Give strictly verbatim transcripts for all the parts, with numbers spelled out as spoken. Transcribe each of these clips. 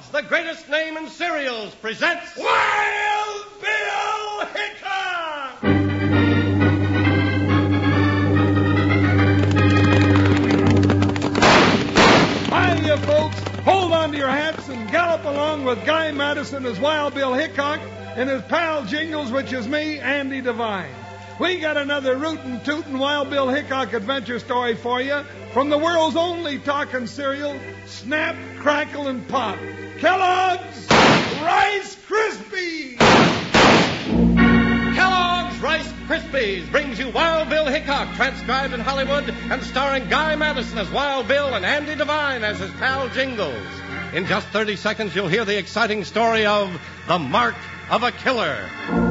Kellogg's, the greatest name in cereals, presents Wild Bill Hickok! Hiya, folks. Hold on to your hats and gallop along with Guy Madison as Wild Bill Hickok and his pal Jingles, which is me, Andy Devine. We got another rootin' tootin' Wild Bill Hickok adventure story for you from the world's only talking cereal, Snap, Crackle, and Pop. Kellogg's Rice Krispies! Kellogg's Rice Krispies brings you Wild Bill Hickok, transcribed in Hollywood and starring Guy Madison as Wild Bill and Andy Devine as his pal Jingles. In just thirty seconds, you'll hear the exciting story of The Mark of a Killer.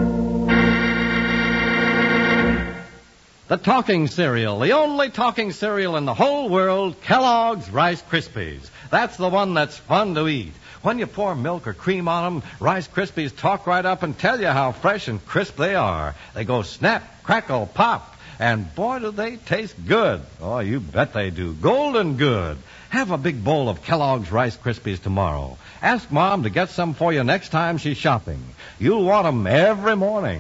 The talking cereal, the only talking cereal in the whole world, Kellogg's Rice Krispies. That's the one that's fun to eat. When you pour milk or cream on them, Rice Krispies talk right up and tell you how fresh and crisp they are. They go snap, crackle, pop, and boy, do they taste good. Oh, you bet they do. Golden good. Have a big bowl of Kellogg's Rice Krispies tomorrow. Ask Mom to get some for you next time she's shopping. You'll want them every morning.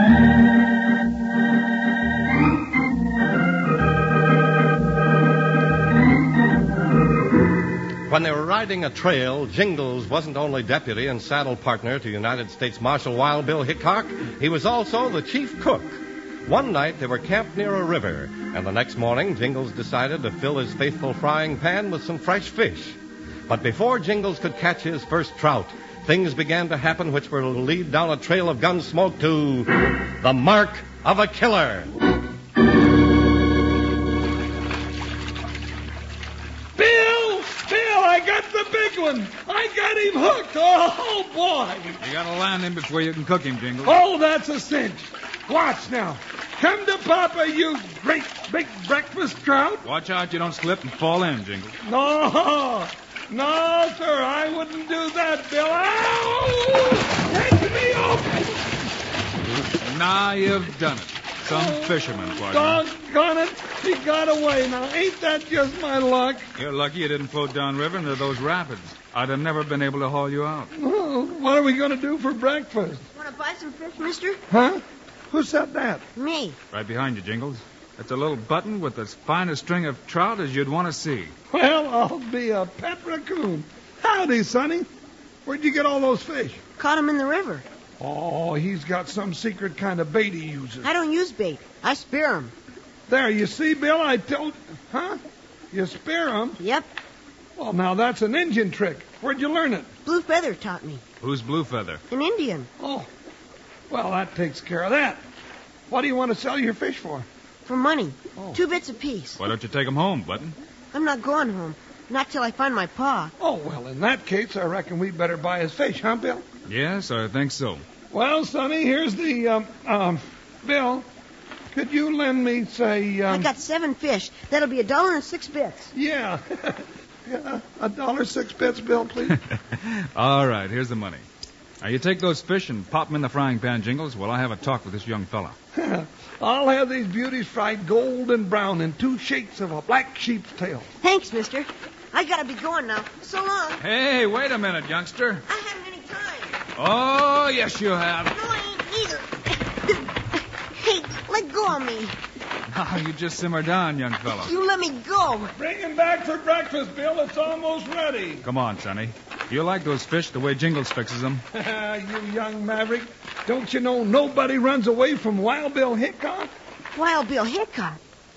When they were riding a trail, Jingles wasn't only deputy and saddle partner to United States Marshal Wild Bill Hickok, he was also the chief cook. One night they were camped near a river, and the next morning Jingles decided to fill his faithful frying pan with some fresh fish. But before Jingles could catch his first trout, things began to happen which were to lead down a trail of gun smoke to the mark of a killer. I got the big one. I got him hooked. Oh, boy. You got to land him before you can cook him, Jingles. Oh, that's a cinch. Watch now. Come to Papa, you great big breakfast trout. Watch out you don't slip and fall in, Jingles. No. No, sir. I wouldn't do that, Bill. Ow! Take me off. Now you've done it. Some fisherman, partner. Doggone it. He got away. Now, ain't that just my luck? You're lucky you didn't float downriver into those rapids. I'd have never been able to haul you out. Oh, what are we going to do for breakfast? Want to buy some fish, mister? Huh? Who said that? Me. Right behind you, Jingles. It's a little button with as fine a string of trout as you'd want to see. Well, I'll be a pet raccoon. Howdy, Sonny. Where'd you get all those fish? Caught them in the river. Oh, he's got some secret kind of bait he uses. I don't use bait. I spear 'em. There, you see, Bill, I told... Huh? You spear 'em? Yep. Well, now that's an Indian trick. Where'd you learn it? Blue Feather taught me. Who's Blue Feather? An Indian. Oh, well, that takes care of that. What do you want to sell your fish for? For money. Oh. Two bits apiece. Why don't you take 'em home, Button? I'm not going home. Not till I find my pa. Oh, well, in that case, I reckon we'd better buy his fish, huh, Bill? Yes, I think so. Well, Sonny, here's the, um, um, Bill, could you lend me, say, um... I got seven fish. That'll be a dollar and six bits. Yeah. yeah, a dollar six bits, Bill, please. All right, here's the money. Now, you take those fish and pop them in the frying pan, Jingles, while I have a talk with this young fella. I'll have these beauties fried golden brown in two shakes of a black sheep's tail. Thanks, mister. I gotta be going now. So long. Hey, wait a minute, youngster. I haven't any time. Oh, yes, you have. No, I ain't either. Hey, let go of me. Now, you just simmer down, young fella. You let me go. Bring him back for breakfast, Bill. It's almost ready. Come on, Sonny. You like those fish the way Jingles fixes them? You young maverick. Don't you know nobody runs away from Wild Bill Hickok? Wild Bill Hickok?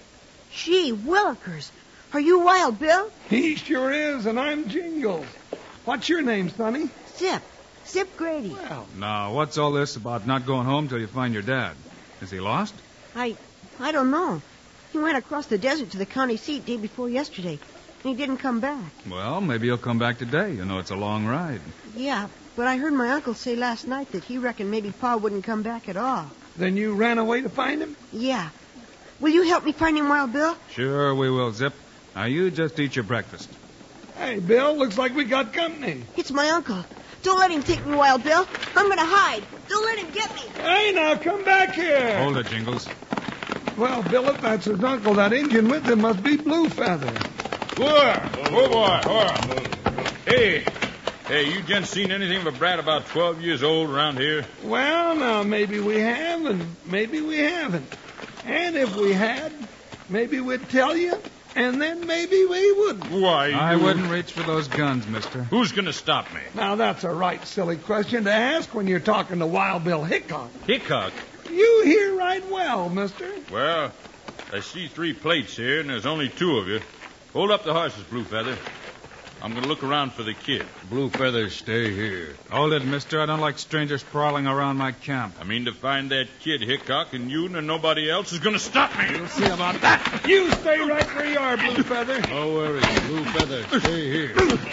Gee, Willikers. Are you Wild Bill? He sure is, and I'm Jingles. What's your name, Sonny? Zip. Zip Grady. Well, Now, what's all this about not going home till you find your dad? Is he lost? I... I don't know. He went across the desert to the county seat day before yesterday, and he didn't come back. Well, maybe he'll come back today. You know, it's a long ride. Yeah, but I heard my uncle say last night that he reckoned maybe Pa wouldn't come back at all. then you ran away to find him? Yeah. Will you help me find him, Wild Bill? Sure we will, Zip. Now, you just eat your breakfast. Hey, Bill, looks like we got company. It's my uncle. Don't let him take me, Wild Bill. I'm going to hide. Don't let him get me. Hey, now, come back here. Hold it, Jingles. Well, Bill, if that's his uncle, that Indian with him must be Blue Feather. Whoa, whoa, boy, whoa. Hey, Hey, you gents seen anything of a brat about twelve years old around here? Well, now, maybe we have and maybe we haven't. And if we had, maybe we'd tell you, and then maybe we wouldn't. Why, I you... wouldn't reach for those guns, mister. Who's going to stop me? Now, that's a right silly question to ask when you're talking to Wild Bill Hickok. Hickok? You hear right well, mister. Well, I see three plates here, and there's only two of you. Hold up the horses, Blue Feather. I'm going to look around for the kid. Blue Feather, stay here. Hold it, mister. I don't like strangers prowling around my camp. I mean to find that kid, Hickok, and you and nobody else is going to stop me. You'll see about that. You stay right where you are, Blue Feather. No worries. Blue Feather, stay here.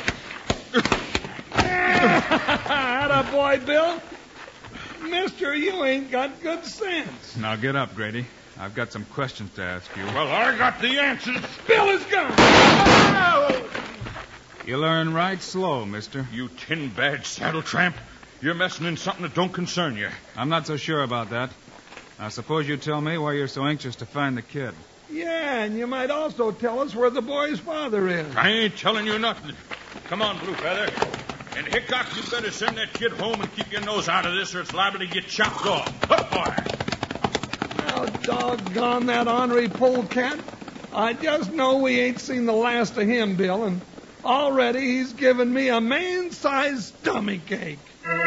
Atta boy, Bill. Mister, you ain't got good sense. Now get up, Grady. I've got some questions to ask you. Well, I got the answers. Bill is gone. You learn right slow, mister. You tin-badged saddle tramp. You're messing in something that don't concern you. I'm not so sure about that. Now, suppose you tell me why you're so anxious to find the kid. Yeah, and you might also tell us where the boy's father is. I ain't telling you nothing. Come on, Blue Feather. And Hickok, you better send that kid home and keep your nose out of this, or it's liable to get chopped off. Up, boy. Well, doggone that ornery polecat. I just know we ain't seen the last of him, Bill, and already he's given me a man-sized stomach ache.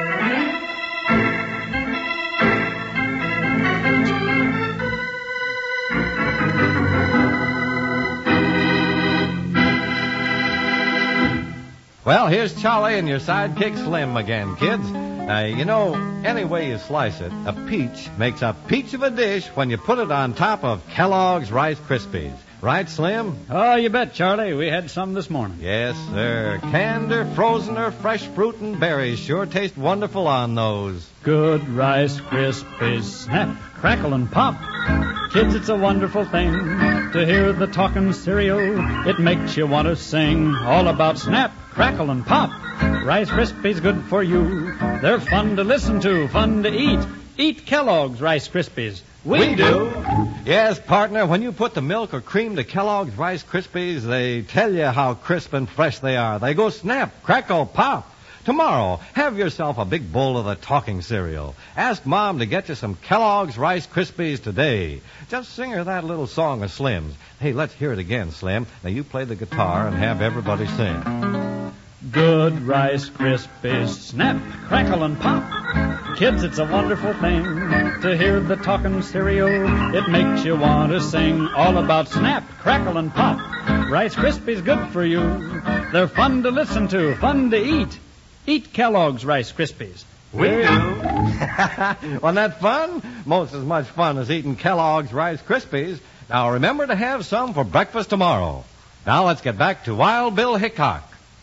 Well, here's Charlie and your sidekick Slim again, kids. Now, you know, any way you slice it, a peach makes a peach of a dish when you put it on top of Kellogg's Rice Krispies. Right, Slim? Oh, you bet, Charlie. We had some this morning. Yes, sir. Canned or frozen or fresh fruit and berries sure taste wonderful on those. Good Rice Krispies. Snap, crackle, and pop. Kids, it's a wonderful thing to hear the talking cereal. It makes you want to sing all about snap, crackle, and pop. Rice Krispies good for you. They're fun to listen to, fun to eat. Eat Kellogg's Rice Krispies. We, we do. Yes, partner, when you put the milk or cream to Kellogg's Rice Krispies, they tell you how crisp and fresh they are. They go snap, crackle, pop. Tomorrow, have yourself a big bowl of the talking cereal. Ask Mom to get you some Kellogg's Rice Krispies today. Just sing her that little song of Slim's. Hey, let's hear it again, Slim. Now you play the guitar and have everybody sing. Good Rice Krispies, snap, crackle, and pop. Kids, it's a wonderful thing to hear the talking cereal. It makes you want to sing all about snap, crackle, and pop. Rice Krispies good for you. They're fun to listen to, fun to eat. Eat Kellogg's Rice Krispies. We do. Wasn't that fun? Most as much fun as eating Kellogg's Rice Krispies. Now remember to have some for breakfast tomorrow. Now let's get back to Wild Bill Hickok.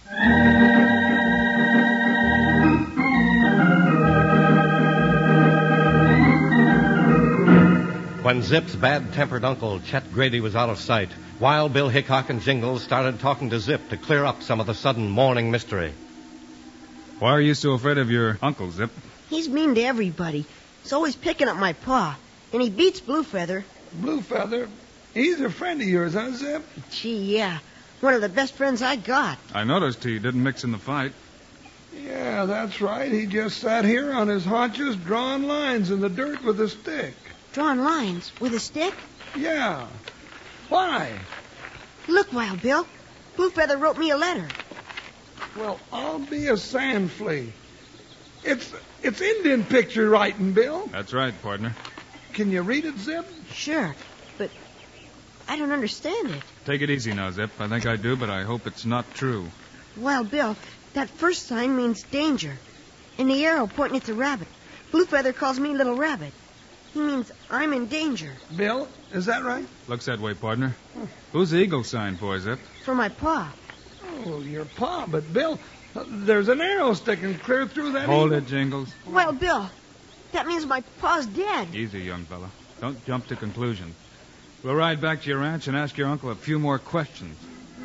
When Zip's bad-tempered uncle, Chet Grady, was out of sight, Wild Bill Hickok and Jingles started talking to Zip to clear up some of the sudden morning mystery. Why are you so afraid of your uncle, Zip? He's mean to everybody. He's always picking up my paw. And he beats Blue Feather. Blue Feather? He's a friend of yours, huh, Zip? Gee, yeah. One of the best friends I got. I noticed he didn't mix in the fight. Yeah, that's right. He just sat here on his haunches drawing lines in the dirt with a stick. Drawing lines with a stick? Yeah. Why? Look, Wild Bill. Blue Feather wrote me a letter. Well, I'll be a sand flea. It's it's Indian picture writing, Bill. That's right, partner. Can you read it, Zip? Sure, but I don't understand it. Take it easy now, Zip. I think I do, but I hope it's not true. Wild Bill, that first sign means danger. And the arrow pointing at the rabbit. Blue Feather calls me Little Rabbit. He means I'm in danger. Bill, is that right? Looks that way, partner. Who's the eagle sign for, Zip? For my paw. Oh, your paw, but Bill, uh, there's an arrow sticking clear through that. Hold eagle. it, Jingles. Wild Bill, that means my paw's dead. Easy, young fella. Don't jump to conclusions. We'll ride back to your ranch and ask your uncle a few more questions.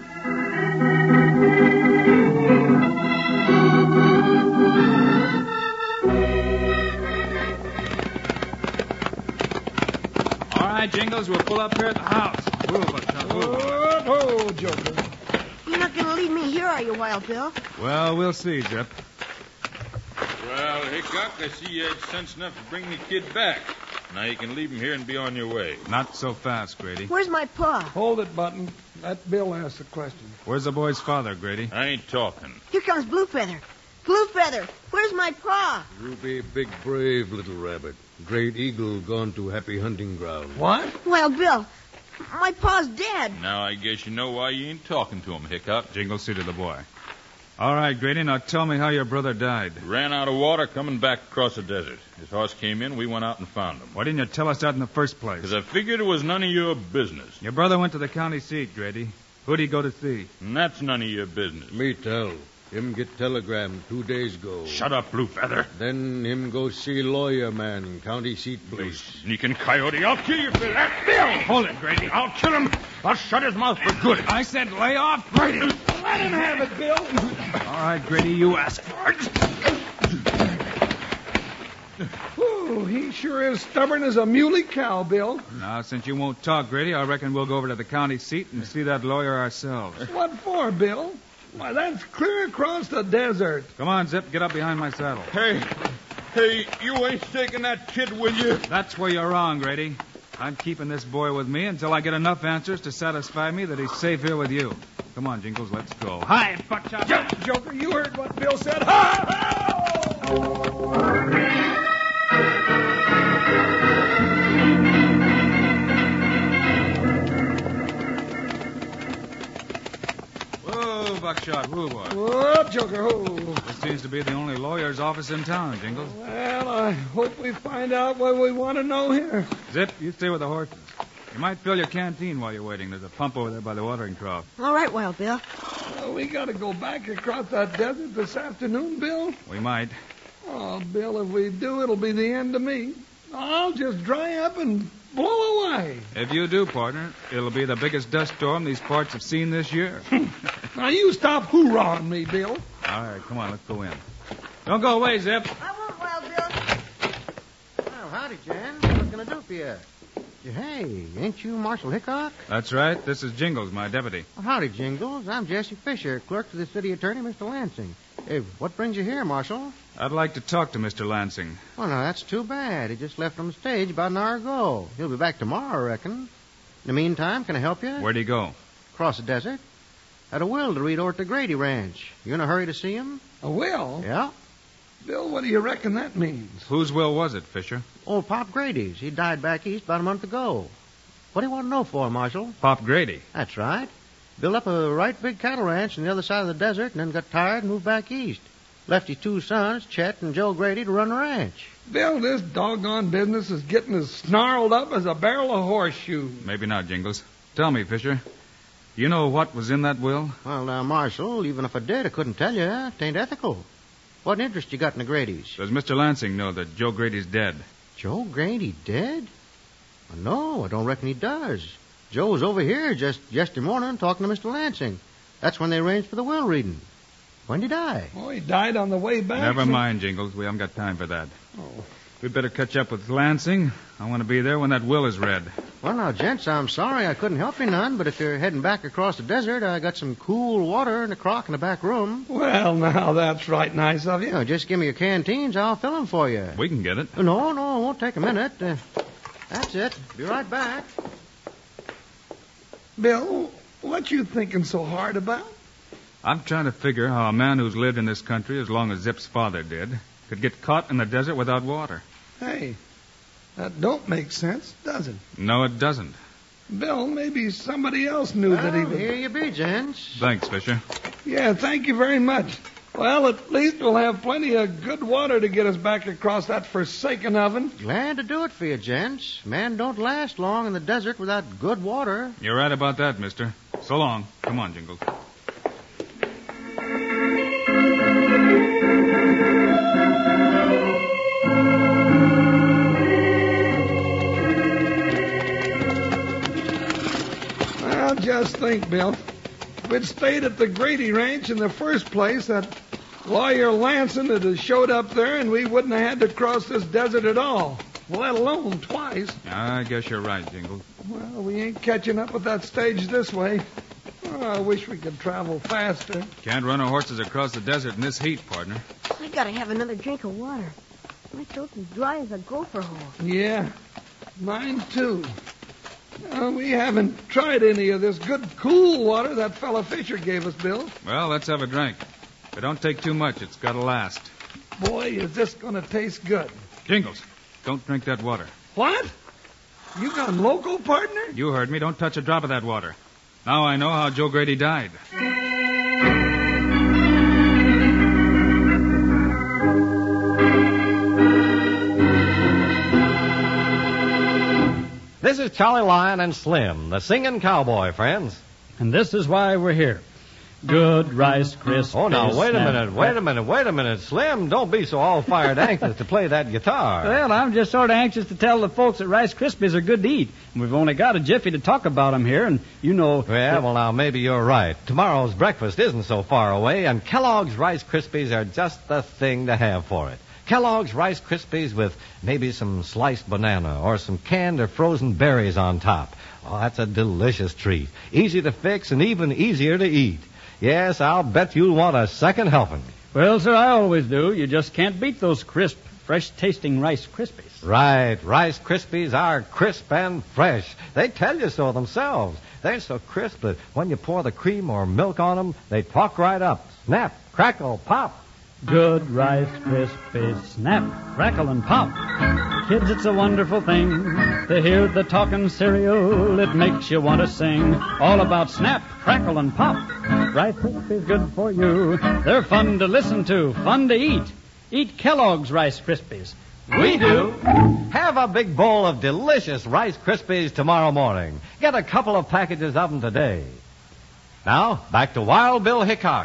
All right, Jingles, we'll pull up here at the house. Move, Buckshot, move. Oh, oh, Joker. You're not going to leave me here, are you, Wild Wild Bill. Well, we'll see, Zip. Well, Hickok, I see you had sense enough to bring the kid back. Now you can leave him here and be on your way. Not so fast, Grady. Where's my pa? Hold it, Button. Let Bill ask the question. Where's the boy's father, Grady? I ain't talking. Here comes Blue Feather. Blue Feather, where's my pa? You be big brave, little rabbit. Great eagle gone to happy hunting ground. What? Wild Bill, my pa's dead. Now I guess you know why you ain't talking to him, Hickok. Jingles, see to the boy. All right, Grady, now tell me how your brother died. Ran out of water coming back across the desert. His horse came in, we went out and found him. Why didn't you tell us that in the first place? Because I figured it was none of your business. Your brother went to the county seat, Grady. Who'd he go to see? And that's none of your business. Me tell. Him get telegram two days ago. Shut up, Blue Feather. Then him go see lawyer man, county seat You place. sneaking coyote. I'll kill you for that. Bill! Hold it, Grady. I'll kill him. I'll shut his mouth for good. I said lay off, Grady. Let him have it, Bill. All right, Grady, you ask for it. Ooh, he sure is stubborn as a muley cow, Bill. Now, since you won't talk, Grady, I reckon we'll go over to the county seat and see that lawyer ourselves. What for, Bill? Why, that's clear across the desert. Come on, Zip, get up behind my saddle. Hey, hey, you ain't taking that kid with you. That's where you're wrong, Grady. I'm keeping this boy with me until I get enough answers to satisfy me that he's safe here with you. Come on, Jingles, let's go. Hi, Buckshot. Jo- Joker, you heard what Bill said. Ha! Whoa, Buckshot, whoa, boy. Whoop, Joker, ho. This seems to be the only lawyer's office in town, Jingles. Well, I hope we find out what we want to know here. Zip, you stay with the horses. You might fill your canteen while you're waiting. There's a pump over there by the watering trough. All right, Wild Bill. Well, we got to go back across that desert this afternoon, Bill. We might. Oh, Bill, if we do, it'll be the end of me. I'll just dry up and blow away. If you do, partner, it'll be the biggest dust storm these parts have seen this year. Now, you stop hoorahing me, Bill. All right, come on, let's go in. Don't go away, Zip. I won't, Wild Bill. Well, howdy, Jan. What can I do for you? Hey, ain't you Marshal Hickok? That's right. This is Jingles, my deputy. Well, howdy, Jingles. I'm Jesse Fisher, clerk to the city attorney, Mister Lansing. Hey, what brings you here, Marshal? I'd like to talk to Mister Lansing. Oh, no, that's too bad. He just left on the stage about an hour ago. He'll be back tomorrow, I reckon. In the meantime, can I help you? Where'd he go? Across the desert. Had a will to read over at the Grady Ranch. You in a hurry to see him? A will? Yeah. Bill, what do you reckon that means? Whose will was it, Fisher? Old Pop Grady's. He died back east about a month ago. What do you want to know for, Marshal? Pop Grady. That's right. Built up a right big cattle ranch on the other side of the desert and then got tired and moved back east. Left his two sons, Chet and Joe Grady, to run the ranch. Bill, this doggone business is getting as snarled up as a barrel of horseshoes. Maybe not, Jingles. Tell me, Fisher. You know what was in that will? Well, now, Marshal, even if I did, I couldn't tell you. It ain't ethical. What interest you got in the Gradys? Does Mister Lansing know that Joe Grady's dead? Joe Grady dead? Well, no, I don't reckon he does. Joe was over here just yesterday morning talking to Mister Lansing. That's when they arranged for the will reading. When'd he die? Oh, he died on the way back. Never so- mind, Jingles. We haven't got time for that. Oh. We'd better catch up with Lansing. I want to be there when that will is read. Well, now, gents, I'm sorry I couldn't help you none, but if you're heading back across the desert, I got some cool water in a crock in the back room. Well, now, that's right nice of you. You know, just give me your canteens. I'll fill them for you. We can get it. No, no, it won't take a minute. Uh, that's it. Be right back. Bill, what you thinking so hard about? I'm trying to figure how a man who's lived in this country as long as Zip's father did could get caught in the desert without water. Hey, that don't make sense, does it? No, it doesn't. Bill, maybe somebody else knew that he Well, was... here you be, gents. Thanks, Fisher. Yeah, thank you very much. Well, at least we'll have plenty of good water to get us back across that forsaken oven. Glad to do it for you, gents. Man don't last long in the desert without good water. You're right about that, mister. So long. Come on, Jingles. Well, just think, Bill. If we'd stayed at the Grady Ranch in the first place, that lawyer Lanson would have showed up there and we wouldn't have had to cross this desert at all, let alone twice. I guess you're right, Jingles. Well, we ain't catching up with that stage this way. Oh, I wish we could travel faster. Can't run our horses across the desert in this heat, partner. I gotta have another drink of water. My throat's as dry as a gopher hole. Yeah, mine too. Uh, we haven't tried any of this good, cool water that fella Fisher gave us, Bill. Well, let's have a drink. But don't take too much. It's got to last. Boy, is this going to taste good. Jingles, don't drink that water. What? You gone local, partner? You heard me. Don't touch a drop of that water. Now I know how Joe Grady died. This is Charlie Lyon and Slim, the singing cowboy, friends. And this is why we're here. Good Rice Krispies. Oh, now, wait a Snap minute, wait a minute, wait a minute. Slim, don't be so all-fired anxious to play that guitar. Well, I'm just sort of anxious to tell the folks that Rice Krispies are good to eat. And we've only got a jiffy to talk about them here, and you know... Yeah, well, now, maybe you're right. Tomorrow's breakfast isn't so far away, and Kellogg's Rice Krispies are just the thing to have for it. Kellogg's Rice Krispies with maybe some sliced banana or some canned or frozen berries on top. Oh, that's a delicious treat. Easy to fix and even easier to eat. Yes, I'll bet you'll want a second helping. Well, sir, I always do. You just can't beat those crisp, fresh-tasting Rice Krispies. Right. Rice Krispies are crisp and fresh. They tell you so themselves. They're so crisp that when you pour the cream or milk on them, they talk right up. Snap, crackle, pop. Good Rice Krispies, snap, crackle, and pop. Kids, it's a wonderful thing to hear the talking cereal. It makes you want to sing all about snap, crackle, and pop. Rice Krispies good for you. They're fun to listen to, fun to eat. Eat Kellogg's Rice Krispies. We do. Have a big bowl of delicious Rice Krispies tomorrow morning. Get a couple of packages of them today. Now, back to Wild Bill Hickok.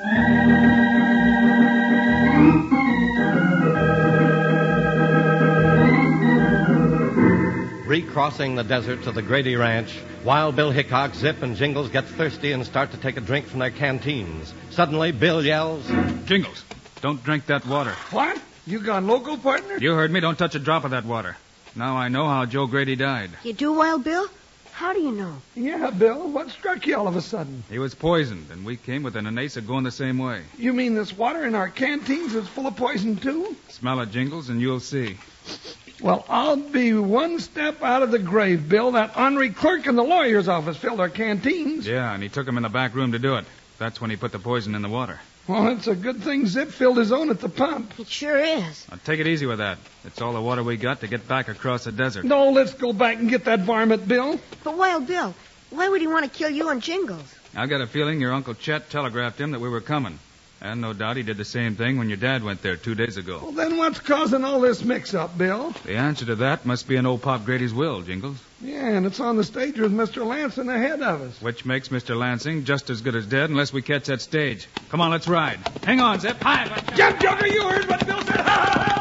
Recrossing the desert to the Grady Ranch, Wild Bill Hickok, Zip, and Jingles get thirsty and start to take a drink from their canteens. Suddenly, Bill yells, Jingles, don't drink that water. What? You gone local, partner? You heard me. Don't touch a drop of that water. Now I know how Joe Grady died. You do, Wild Bill? How do you know? Yeah, Bill. What struck you all of a sudden? He was poisoned, and we came with an Anasa going the same way. You mean this water in our canteens is full of poison, too? Smell it, Jingles, and you'll see. Well, I'll be one step out of the grave, Bill. That ornery clerk in the lawyer's office filled our canteens. Yeah, and he took him in the back room to do it. That's when he put the poison in the water. Well, it's a good thing Zip filled his own at the pump. It sure is. Now, take it easy with that. It's all the water we got to get back across the desert. No, let's go back and get that varmint, Bill. But, Wild Bill, why would he want to kill you and Jingles? I got a feeling your Uncle Chet telegraphed him that we were coming. And no doubt he did the same thing when your dad went there two days ago. Well, then what's causing all this mix-up, Bill? The answer to that must be in old Pop Grady's will, Jingles. Yeah, and it's on the stage with Mister Lansing ahead of us. Which makes Mister Lansing just as good as dead unless we catch that stage. Come on, let's ride. Hang on, Zip. Hi, Buck. Jump, Joker, you heard what Bill said. Ha,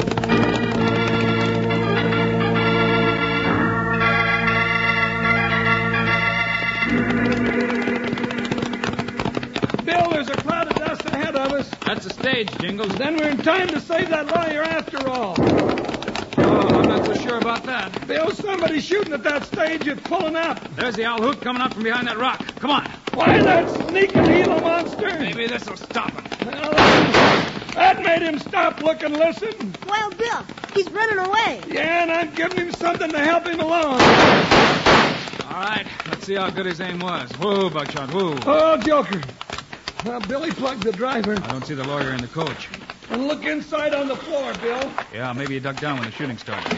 Bill, there's a cloud of dust ahead of us. That's the stage, Jingles. Then we're in time to save that lawyer after all. Oh, I'm not so sure about that. Bill, somebody's shooting at that stage. It's pulling up. There's the owl hoot coming up from behind that rock. Come on. Why, that sneaking Gila monster. Maybe this'll stop him. Well, that made him stop, look, and listen. Wild Bill, he's running away. Yeah, and I'm giving him something to help him along. All right, let's see how good his aim was. Whoa, Buckshot, whoa. Oh, Joker. Now, Billy plugged the driver. I don't see the lawyer in the coach. And look inside on the floor, Bill. Yeah, maybe he ducked down when the shooting started.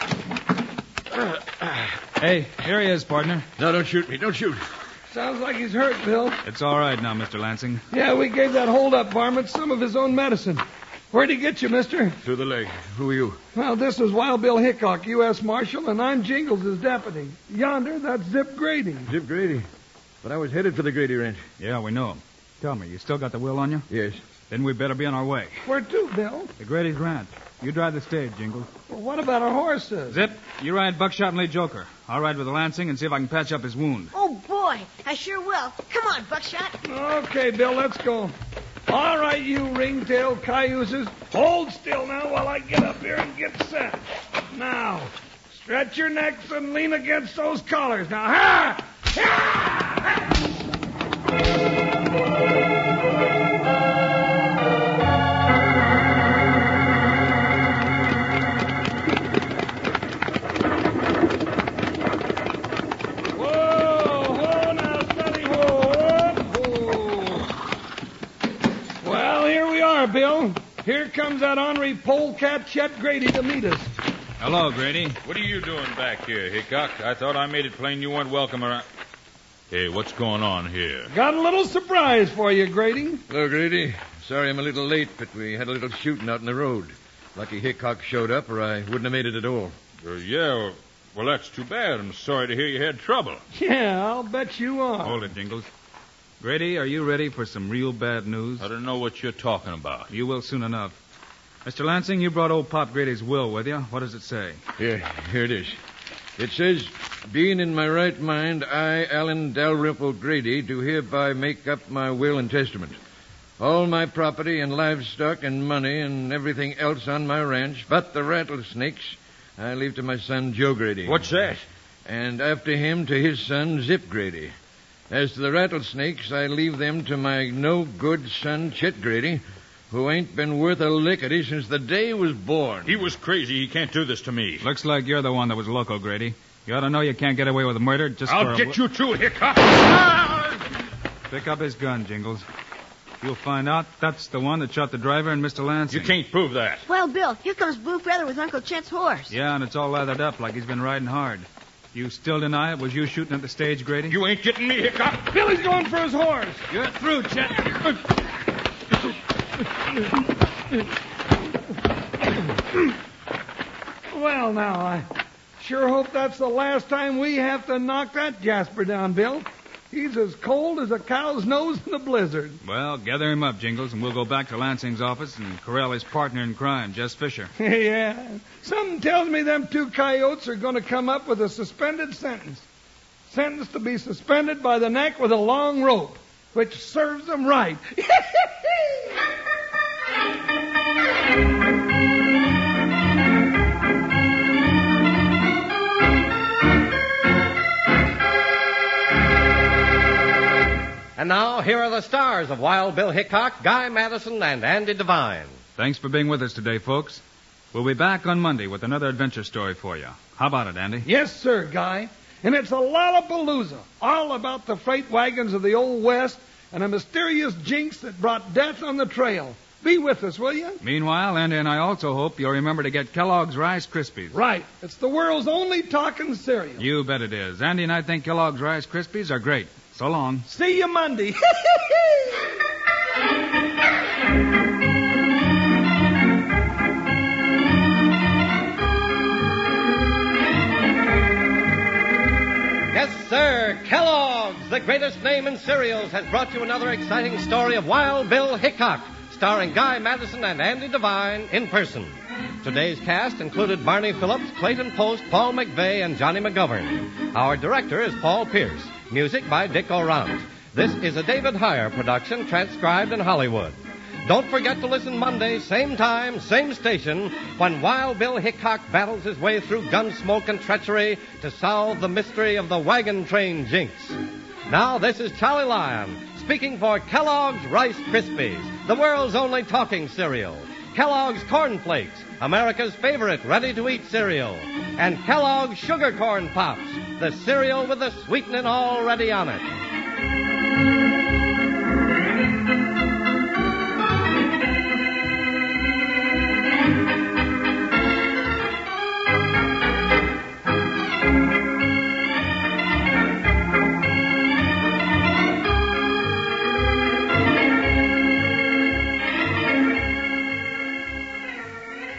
Hey, here he is, partner. No, don't shoot me. Don't shoot. Sounds like he's hurt, Bill. It's all right now, Mister Lansing. Yeah, we gave that hold-up varmint some of his own medicine. Where'd he get you, mister? Through the leg. Who are you? Well, this is Wild Bill Hickok, U S Marshal, and I'm Jingles, his deputy. Yonder, that's Zip Grady. Zip Grady. But I was headed for the Grady Ranch. Yeah, we know him. Tell me, you still got the will on you? Yes. Then we better be on our way. Where to, Bill? The Grady's Ranch. You drive the stage, Jingles. Well, what about our horses? Zip, you ride Buckshot and lead Joker. I'll ride with the Lansing and see if I can patch up his wound. Oh, boy, I sure will. Come on, Buckshot. Okay, Bill, let's go. All right, you ringtail cayuses. Hold still now while I get up here and get set. Now, stretch your necks and lean against those collars. Now, ha! Ha! Bill. Here comes that ornery polecat Chet Grady to meet us. Hello, Grady. What are you doing back here, Hickok? I thought I made it plain you weren't welcome around. Hey, what's going on here? Got a little surprise for you, Grady. Hello, Grady. Sorry I'm a little late, but we had a little shooting out in the road. Lucky Hickok showed up, or I wouldn't have made it at all. Uh, yeah, well, well, that's too bad. I'm sorry to hear you had trouble. Yeah, I'll bet you are. Hold it, Jingles. Grady, are you ready for some real bad news? I don't know what you're talking about. You will soon enough. Mister Lansing, you brought old Pop Grady's will with you. What does it say? Here, here it is. It says, being in my right mind, I, Alan Dalrymple Grady, do hereby make up my will and testament. All my property and livestock and money and everything else on my ranch, but the rattlesnakes, I leave to my son Joe Grady. What's that? And after him to his son Zip Grady. As to the rattlesnakes, I leave them to my no-good son, Chet Grady, who ain't been worth a lickety since the day he was born. He was crazy. He can't do this to me. Looks like you're the one that was loco, Grady. You ought to know you can't get away with murder just I'll for a... get you too, Hickok. Pick up his gun, Jingles. You'll find out that's the one that shot the driver and Mister Lansing. You can't prove that. Well, Bill, here comes Blue Feather with Uncle Chet's horse. Yeah, and it's all lathered up like he's been riding hard. You still deny it was you shooting at the stage, Grady? You ain't getting me, Hickok. Billy's going for his horse. You're through, Chet. Well, now, I sure hope that's the last time we have to knock that Jasper down, Bill. He's as cold as a cow's nose in a blizzard. Well, gather him up, Jingles, and we'll go back to Lansing's office and corral his partner in crime, Jess Fisher. Yeah. Something tells me them two coyotes are going to come up with a suspended sentence. Sentence to be suspended by the neck with a long rope, which serves them right. And now, here are the stars of Wild Bill Hickok, Guy Madison, and Andy Devine. Thanks for being with us today, folks. We'll be back on Monday with another adventure story for you. How about it, Andy? Yes, sir, Guy. And it's a lollapalooza, all about the freight wagons of the Old West and a mysterious jinx that brought death on the trail. Be with us, will you? Meanwhile, Andy and I also hope you'll remember to get Kellogg's Rice Krispies. Right. It's the world's only talking cereal. You bet it is. Andy and I think Kellogg's Rice Krispies are great. So long. See you Monday. Yes, sir. Kellogg's, the greatest name in cereals, has brought you another exciting story of Wild Bill Hickok, starring Guy Madison and Andy Devine in person. Today's cast included Barney Phillips, Clayton Post, Paul McVeigh, and Johnny McGovern. Our director is Paul Pierce. Music by Dick Orant. This is a David Heyer production transcribed in Hollywood. Don't forget to listen Monday, same time, same station, when Wild Bill Hickok battles his way through gunsmoke and treachery to solve the mystery of the wagon train jinx. Now, this is Charlie Lyon, speaking for Kellogg's Rice Krispies, the world's only talking cereal. Kellogg's Corn Flakes, America's favorite ready-to-eat cereal. And Kellogg's Sugar Corn Pops, the cereal with the sweetening already on it.